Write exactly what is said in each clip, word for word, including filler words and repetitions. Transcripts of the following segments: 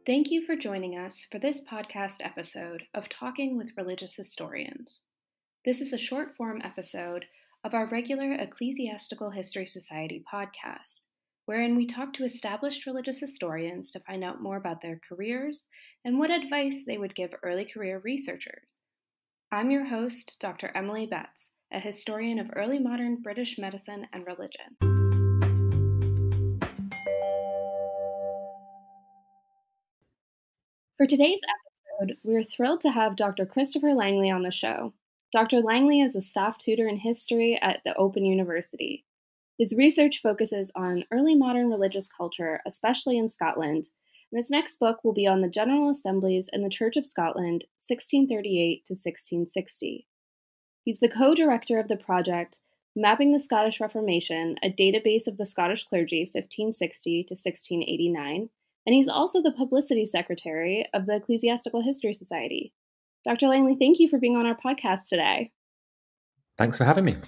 Thank you for joining us for this podcast episode of Talking with Religious Historians. This is a short form episode of our regular Ecclesiastical History Society podcast, wherein we talk to established religious historians to find out more about their careers and what advice they would give early career researchers. I'm your host, Doctor Emily Betts, a historian of early modern British medicine and religion. For today's episode, we're thrilled to have Doctor Christopher Langley on the show. Doctor Langley is a staff tutor in history at the Open University. His research focuses on early modern religious culture, especially in Scotland, and his next book will be on the General Assemblies in the Church of Scotland, sixteen thirty-eight to sixteen sixty. He's the co-director of the project Mapping the Scottish Reformation, a database of the Scottish clergy fifteen sixty to sixteen eighty-nine, and he's also the publicity secretary of the Ecclesiastical History Society. Doctor Langley, thank you for being on our podcast today. Thanks for having me.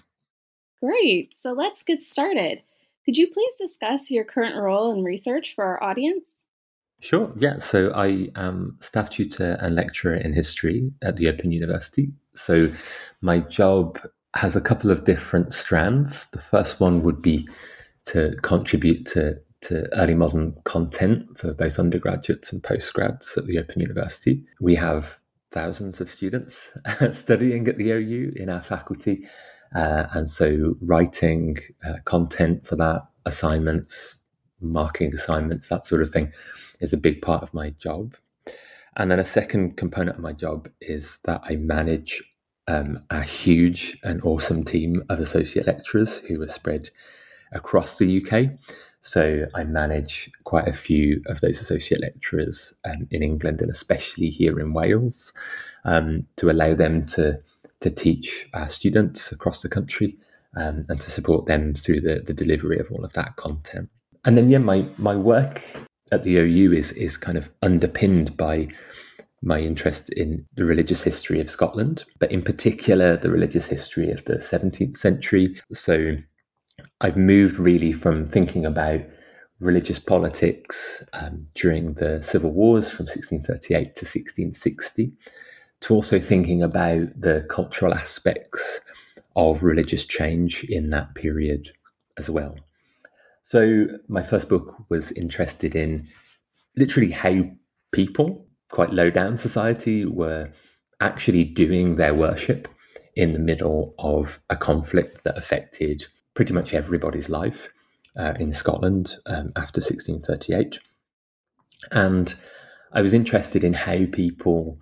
Great. So let's get started. Could you please discuss your current role in research for our audience? Sure. Yeah. So I am staff tutor and lecturer in history at the Open University. So my job has a couple of different strands. The first one would be to contribute to to early modern content for both undergraduates and postgrads at the Open University. We have thousands of students studying at the O U in our faculty. Uh, and so writing uh, content for that, assignments, marking assignments, that sort of thing is a big part of my job. And then a second component of my job is that I manage um, a huge and awesome team of associate lecturers who are spread across the U K. So I manage quite a few of those associate lecturers um, in England and especially here in Wales um, to allow them to, to teach our students across the country um, and to support them through the, the delivery of all of that content. And then, yeah, my, my work at the O U is, is kind of underpinned by my interest in the religious history of Scotland, but in particular, the religious history of the seventeenth century. So I've moved really from thinking about religious politics um, during the civil wars from sixteen thirty-eight to sixteen sixty to also thinking about the cultural aspects of religious change in that period as well. So my first book was interested in literally how people, quite low down society, were actually doing their worship in the middle of a conflict that affected pretty much everybody's life uh, in Scotland um, after sixteen thirty-eight. And I was interested in how people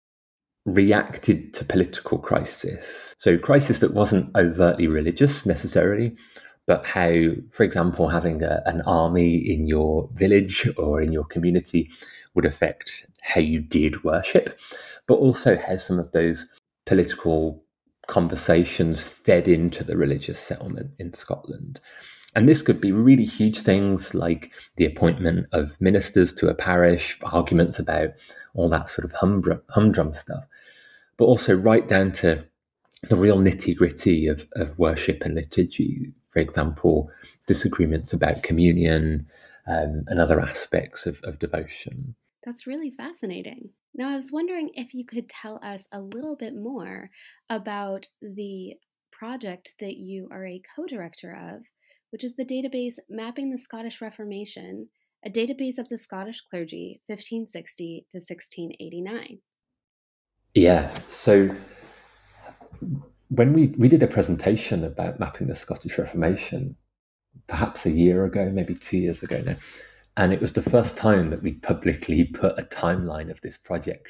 reacted to political crisis. So crisis that wasn't overtly religious necessarily, but how, for example, having a, an army in your village or in your community would affect how you did worship, but also how some of those political conversations fed into the religious settlement in Scotland. And this could be really huge things like the appointment of ministers to a parish, arguments about all that sort of humdrum, humdrum stuff, but also right down to the real nitty-gritty of, of worship and liturgy. For example, disagreements about communion um, and other aspects of, of devotion. That's really fascinating. Now, I was wondering if you could tell us a little bit more about the project that you are a co-director of, which is the database Mapping the Scottish Reformation, a database of the Scottish clergy fifteen sixty to sixteen eighty-nine. Yeah, so when we, we did a presentation about mapping the Scottish Reformation, perhaps a year ago, maybe two years ago now, and it was the first time that we publicly put a timeline of this project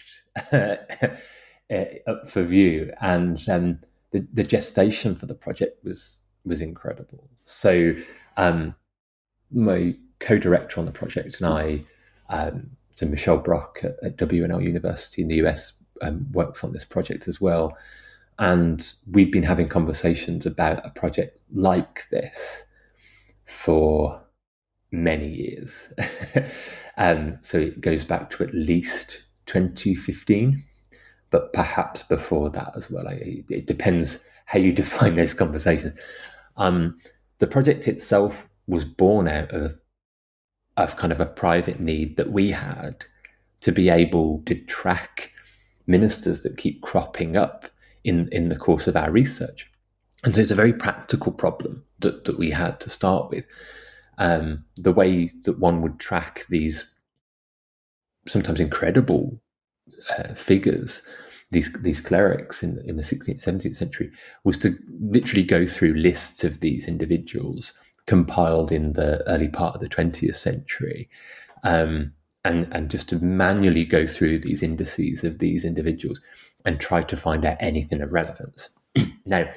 up for view. And um, the, the gestation for the project was was incredible. So um, my co-director on the project and I, um, so Michelle Brock at, at W and L University in the U S, um, works on this project as well. And we've been having conversations about a project like this for many years. um, so it goes back to at least twenty fifteen, but perhaps before that as well. I, it depends how you define those conversations. Um, the project itself was born out of, of kind of a private need that we had to be able to track ministers that keep cropping up in, in the course of our research. And so it's a very practical problem that, that we had to start with. Um, the way that one would track these sometimes incredible uh, figures, these these clerics in, in the sixteenth, seventeenth century, was to literally go through lists of these individuals compiled in the early part of the twentieth century, um, and, and just to manually go through these indices of these individuals and try to find out anything of relevance. Now,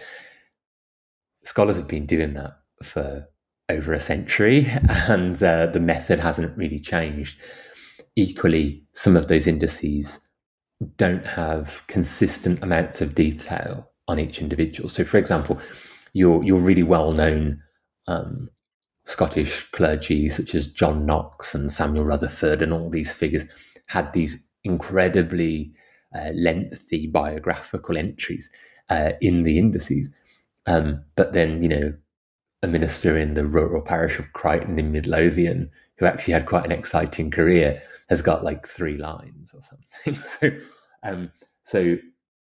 scholars have been doing that for over a century, and uh, the method hasn't really changed. Equally, some of those indices don't have consistent amounts of detail on each individual. So, for example, your your really well-known um, Scottish clergy, such as John Knox and Samuel Rutherford, and all these figures, had these incredibly uh, lengthy biographical entries uh, in the indices. Um, but then, you know, a minister in the rural parish of Crichton in Midlothian, who actually had quite an exciting career, has got like three lines or something. so, um, so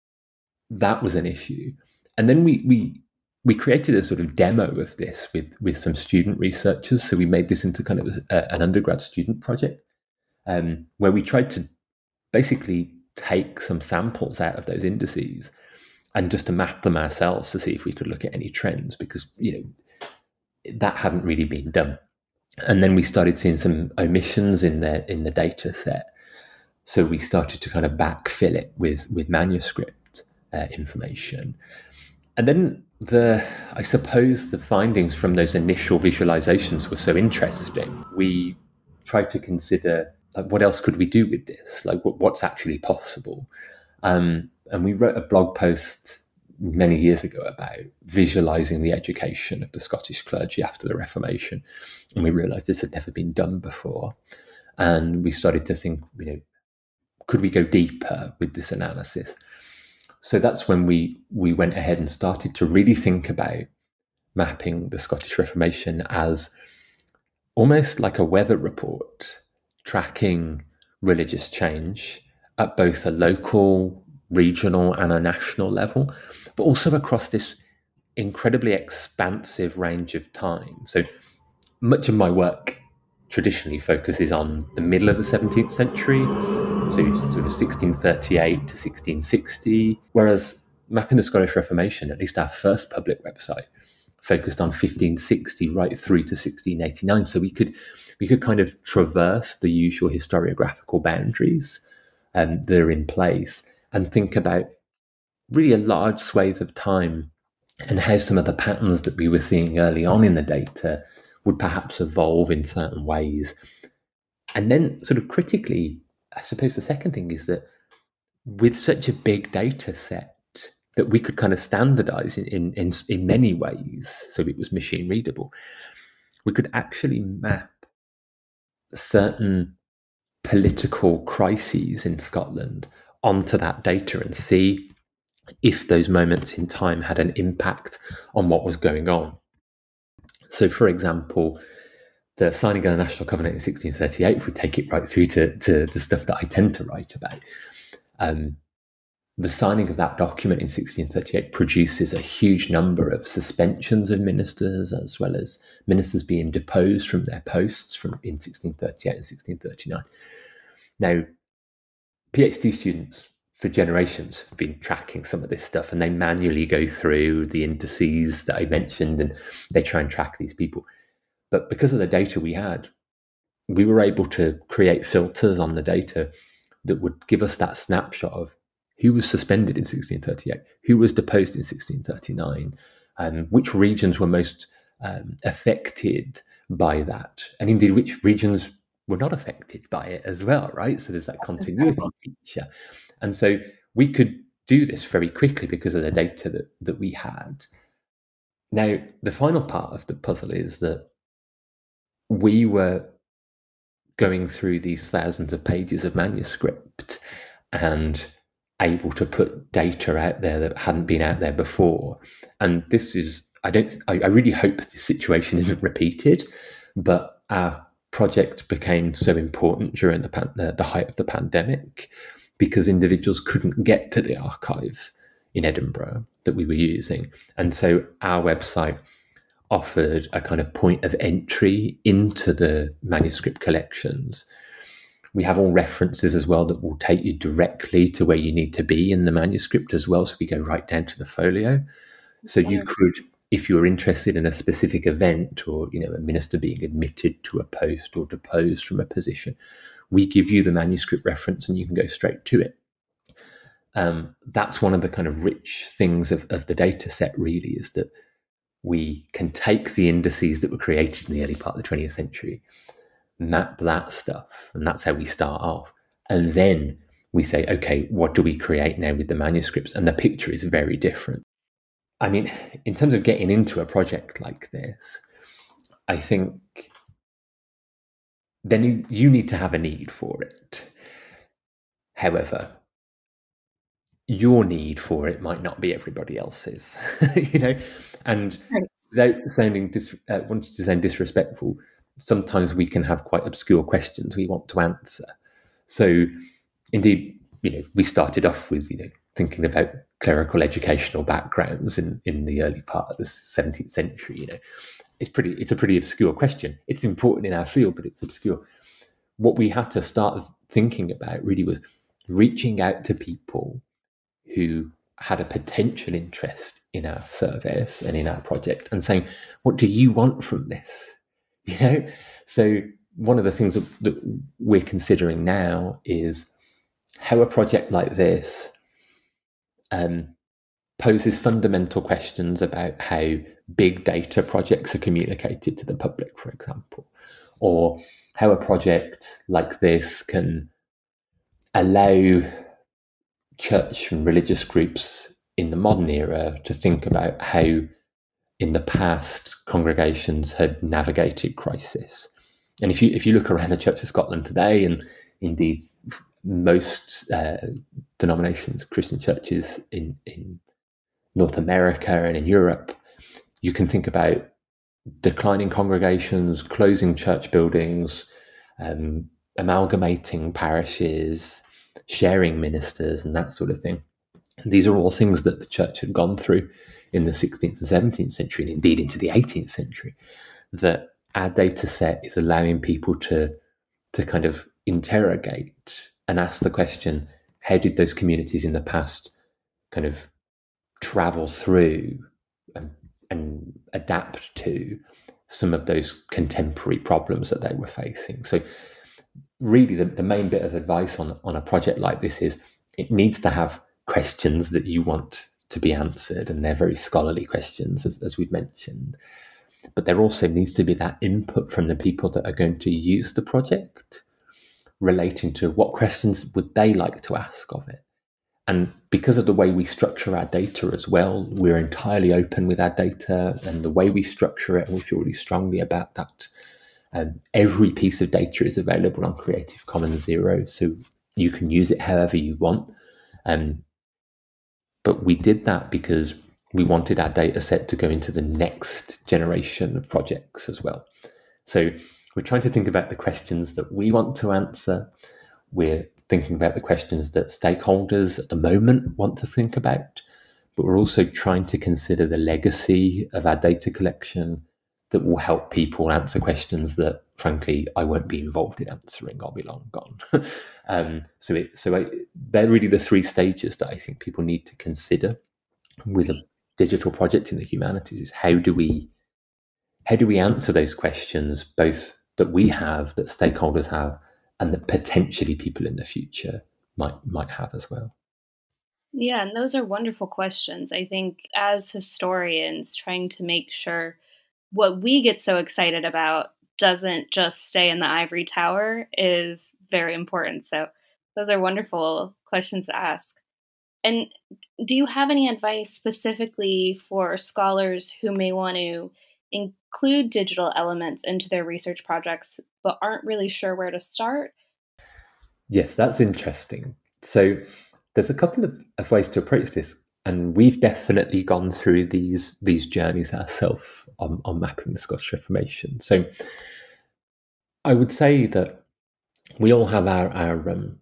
that was an issue. And then we we we created a sort of demo of this with with some student researchers. So we made this into kind of a, an undergrad student project, um, where we tried to basically take some samples out of those indices and just to map them ourselves to see if we could look at any trends, because, you know, that hadn't really been done. And then we started seeing some omissions in the in the data set. So we started to kind of backfill it with with manuscript uh, information. And then the I suppose the findings from those initial visualizations were so interesting. We tried to consider, like, what else could we do with this? Like, what, what's actually possible? Um, and we wrote a blog post many years ago about visualizing the education of the Scottish clergy after the Reformation. And we realized this had never been done before. And we started to think, you know, could we go deeper with this analysis? So that's when we, we went ahead and started to really think about mapping the Scottish Reformation as almost like a weather report, tracking religious change at both a local, regional and a national level, but also across this incredibly expansive range of time. So much of my work traditionally focuses on the middle of the seventeenth century, so sort of sixteen thirty-eight to sixteen sixty, whereas Mapping the Scottish Reformation, at least our first public website, focused on fifteen sixty right through to sixteen eighty-nine. So we could we could kind of traverse the usual historiographical boundaries um, that are in place and think about really a large swathe of time and how some of the patterns that we were seeing early on in the data would perhaps evolve in certain ways. And then sort of critically, I suppose the second thing is that with such a big data set that we could kind of standardize in, in, in, in many ways, so it was machine readable, we could actually map certain political crises in Scotland onto that data and see if those moments in time had an impact on what was going on. So, for example, the signing of the National Covenant in sixteen thirty-eight, if we take it right through to, to the stuff that I tend to write about, um, the signing of that document in sixteen thirty-eight produces a huge number of suspensions of ministers, as well as ministers being deposed from their posts from in sixteen thirty-eight and sixteen thirty-nine. Now, PhD students for generations have been tracking some of this stuff, and they manually go through the indices that I mentioned and they try and track these people. But because of the data we had, we were able to create filters on the data that would give us that snapshot of who was suspended in sixteen thirty-eight, who was deposed in sixteen thirty-nine, um, which regions were most um, affected by that, and indeed which regions were not affected by it as well, right? So there's that continuity feature. And so we could do this very quickly because of the data that, that we had. Now, the final part of the puzzle is that we were going through these thousands of pages of manuscript and able to put data out there that hadn't been out there before. And this is, I don't, I, I really hope this situation isn't repeated, but our project became so important during the, pan- the, the height of the pandemic because individuals couldn't get to the archive in Edinburgh that we were using. And so our website offered a kind of point of entry into the manuscript collections. We have all references as well that will take you directly to where you need to be in the manuscript as well. So we go right down to the folio. So you could, if you're interested in a specific event or, you know, a minister being admitted to a post or deposed from a position, we give you the manuscript reference and you can go straight to it. Um, that's one of the kind of rich things of, of the data set, really, is that we can take the indices that were created in the early part of the twentieth century, map that stuff, and that's how we start off. And then we say, okay, what do we create now with the manuscripts? And the picture is very different. I mean, in terms of getting into a project like this, I think then you need to have a need for it. However, your need for it might not be everybody else's, you know, and without sounding dis- uh, wanting to sound disrespectful, sometimes we can have quite obscure questions we want to answer. So, indeed, you know, we started off with, you know, thinking about clerical educational backgrounds in, in the early part of the seventeenth century. You know, it's pretty, it's a pretty obscure question. It's important in our field, but it's obscure. What we had to start thinking about really was reaching out to people who had a potential interest in our service and in our project and saying, what do you want from this? You know, so one of the things that, that we're considering now is how a project like this um, poses fundamental questions about how big data projects are communicated to the public, for example, or how a project like this can allow church and religious groups in the modern era to think about how in the past congregations had navigated crisis. And if you if you look around the Church of Scotland today, and indeed most uh, denominations, Christian churches in, in North America and in Europe, you can think about declining congregations, closing church buildings, um, amalgamating parishes, sharing ministers, and that sort of thing. And these are all things that the church had gone through in the sixteenth and seventeenth century, and indeed into the eighteenth century, that our data set is allowing people to, to kind of interrogate and ask the question, how did those communities in the past kind of travel through and, and adapt to some of those contemporary problems that they were facing? So really the, the main bit of advice on, on a project like this is it needs to have questions that you want to be answered, and they're very scholarly questions, as, as we've mentioned. But there also needs to be that input from the people that are going to use the project relating to what questions would they like to ask of it. And because of the way we structure our data as well, we're entirely open with our data and the way we structure it, and we feel really strongly about that. Um, every piece of data is available on Creative Commons Zero, so you can use it however you want. Um, but we did that because we wanted our data set to go into the next generation of projects as well. So we're trying to think about the questions that we want to answer. We're thinking about the questions that stakeholders at the moment want to think about, but we're also trying to consider the legacy of our data collection that will help people answer questions that, frankly, I won't be involved in answering. I'll be long gone. um, so, it, so I, they're really the three stages that I think people need to consider with a digital project in the humanities: is how do we, how do we answer those questions, both that we have, that stakeholders have, and that potentially people in the future might might have as well. Yeah, and those are wonderful questions. I think as historians, trying to make sure what we get so excited about doesn't just stay in the ivory tower is very important. So those are wonderful questions to ask. And do you have any advice specifically for scholars who may want to include digital elements into their research projects but aren't really sure where to start? Yes, that's interesting. So there's a couple of, of ways to approach this, and we've definitely gone through these, these, these journeys ourselves on, on mapping the Scottish Reformation. So, I would say that we all have our, our um,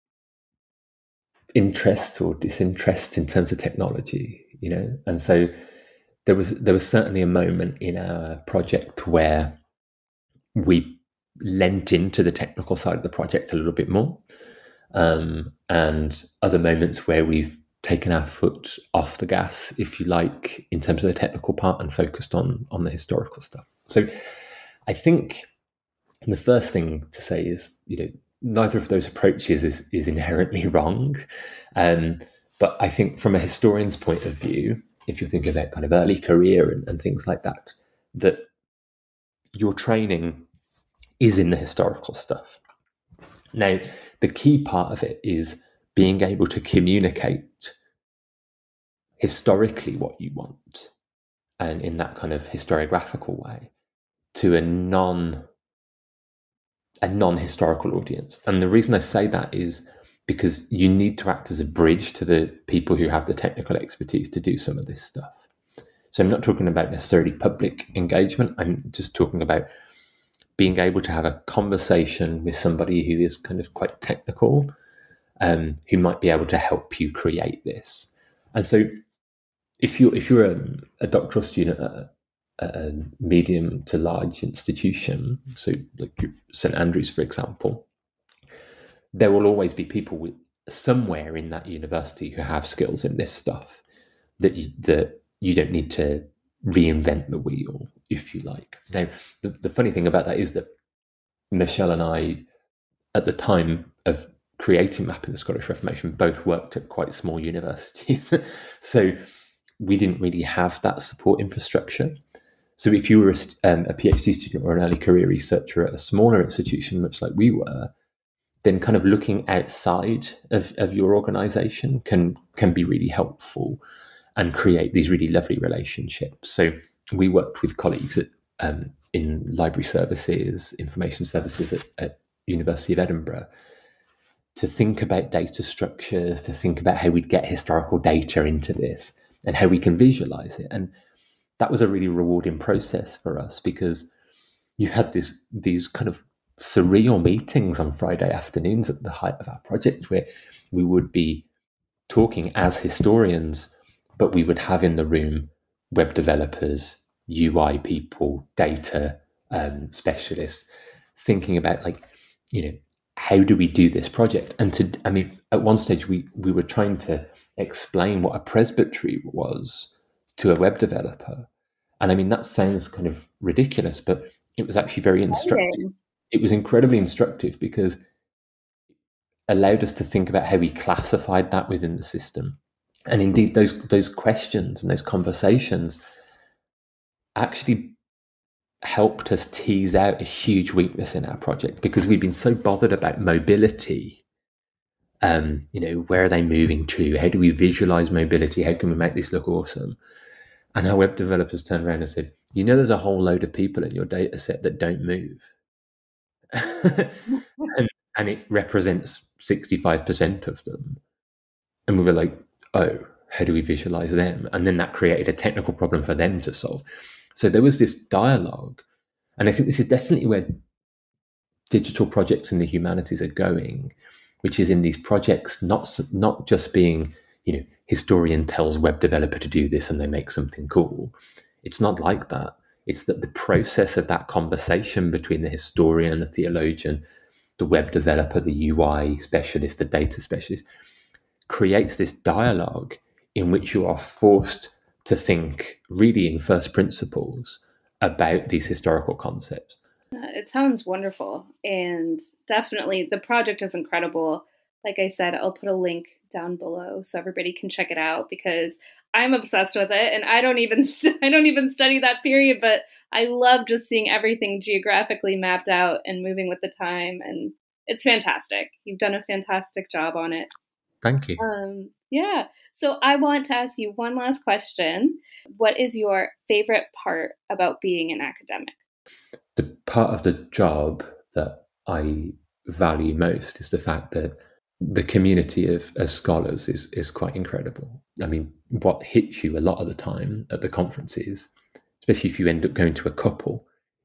interest or disinterest in terms of technology, you know, and so there was there was certainly a moment in our project where we lent into the technical side of the project a little bit more, um, and other moments where we've taken our foot off the gas, if you like, in terms of the technical part and focused on on the historical stuff. So I think the first thing to say is, you know, neither of those approaches is, is inherently wrong. Um, but I think from a historian's point of view, if you think about kind of early career and, and things like that, that your training is in the historical stuff. Now, the key part of it is being able to communicate historically what you want, and in that kind of historiographical way, to a non a non-historical audience. And the reason I say that is because you need to act as a bridge to the people who have the technical expertise to do some of this stuff. So I'm not talking about necessarily public engagement. I'm just talking about being able to have a conversation with somebody who is kind of quite technical, um, who might be able to help you create this. And so if you if you're a, a doctoral student at a, a medium to large institution, so like St Andrews, for example, there will always be people with somewhere in that university who have skills in this stuff that you, that you don't need to reinvent the wheel, if you like. Now, the, the funny thing about that is that Michelle and I, at the time of creating Mapping the Scottish Reformation, both worked at quite small universities. So we didn't really have that support infrastructure. So if you were a, um, a PhD student or an early career researcher at a smaller institution, much like we were, then kind of looking outside of, of your organization can can be really helpful and create these really lovely relationships. So we worked with colleagues at, um, in library services, information services at, at University of Edinburgh, to think about data structures, to think about how we'd get historical data into this and how we can visualize it. And that was a really rewarding process for us, because you had this these kind of surreal meetings on Friday afternoons at the height of our project, where we would be talking as historians, but we would have in the room web developers, U I people, data um, specialists, thinking about, like, you know, how do we do this project? And to, I mean, at one stage we we were trying to explain what a presbytery was to a web developer. And I mean, that sounds kind of ridiculous, but it was actually very instructive. It was incredibly instructive because it allowed us to think about how we classified that within the system. And indeed, those those questions and those conversations actually helped us tease out a huge weakness in our project, because we've been so bothered about mobility. Um, you know, where are they moving to? How do we visualize mobility? How can we make this look awesome? And our web developers turned around and said, you know, there's a whole load of people in your data set that don't move. and, and it represents sixty-five percent of them. And we were like, oh, how do we visualize them? And then that created a technical problem for them to solve. So there was this dialogue. And I think this is definitely where digital projects in the humanities are going, which is in these projects, not, not just being, you know, historian tells web developer to do this and they make something cool. It's not like that. It's that the process of that conversation between the historian, the theologian, the web developer, the U I specialist, the data specialist, creates this dialogue in which you are forced to think really in first principles about these historical concepts. It sounds wonderful. And definitely the project is incredible. Like I said, I'll put a link down below so everybody can check it out, because I'm obsessed with it, and I don't even I don't even study that period, but I love just seeing everything geographically mapped out and moving with the time, and it's fantastic. You've done a fantastic job on it. Thank you. Um, yeah. So I want to ask you one last question. What is your favorite part about being an academic? The part of the job that I value most is the fact that the community of, of scholars is is quite incredible. I mean, what hits you a lot of the time at the conferences, especially if you end up going to a couple,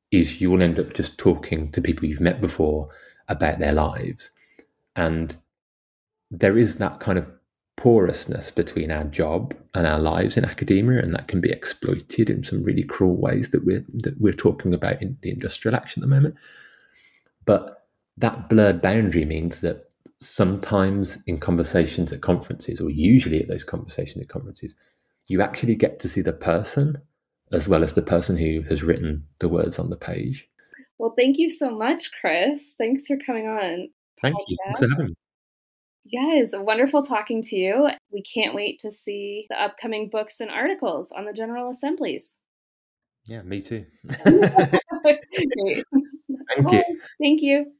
is you will end up just talking to people you've met before about their lives. And there is that kind of porousness between our job and our lives in academia, and that can be exploited in some really cruel ways that we're that we're talking about in the industrial action at the moment. But that blurred boundary means that sometimes in conversations at conferences, or usually at those conversations at conferences, you actually get to see the person as well as the person who has written the words on the page. Well, thank you so much, Chris. Thanks for coming on. Thank you. Thanks for having me. Yes, wonderful talking to you. We can't wait to see the upcoming books and articles on the General Assemblies. Yeah, me too. Great. Thank you. Thank you.